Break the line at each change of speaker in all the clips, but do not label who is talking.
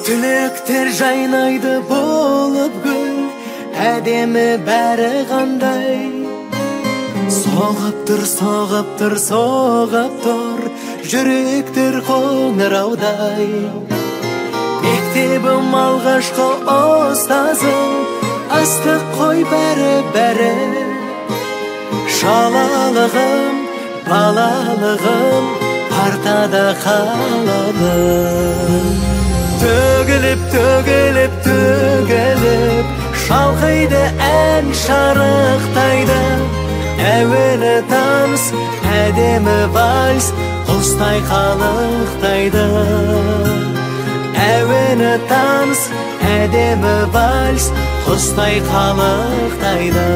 Түлектер жайнайды болып гүл, әдемі бәрі қандай. Соғып тұр, жүректер қоңыраудай. Мектебім алғашқы ұстазым, астық қой бәрі. Шалалығым, балалығым, партада қалады. Төгіліп, шалқайды ән шарықтайды. Әуелі таныс, әдемі вальс, құстай қалықтайды. Әуелі таныс, әдемі вальс, құстай қалықтайды.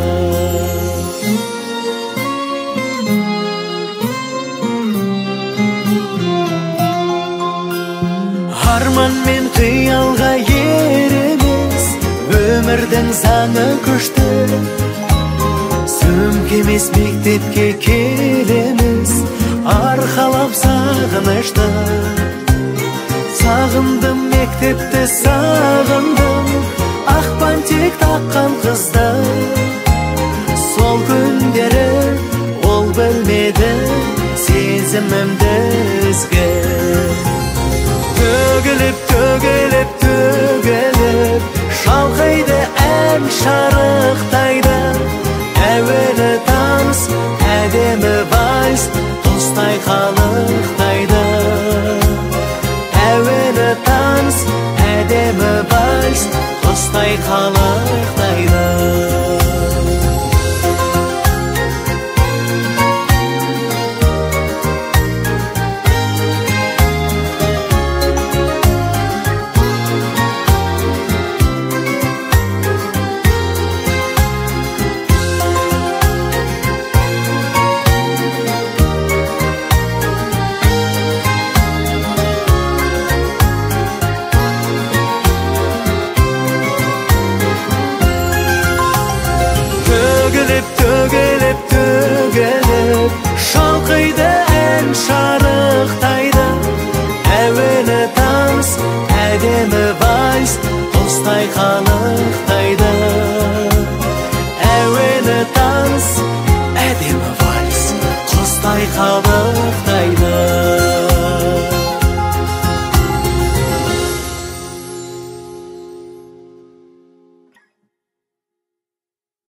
Арман мен қиялға еремес, өмірдің заңы күшті. Сөмкемес мектепке келеміз, арқалап сағынышты. Сағындым мектепті, сағындым ақпан тек таққан қызды. Сол күндері ол білмеді сезімімді.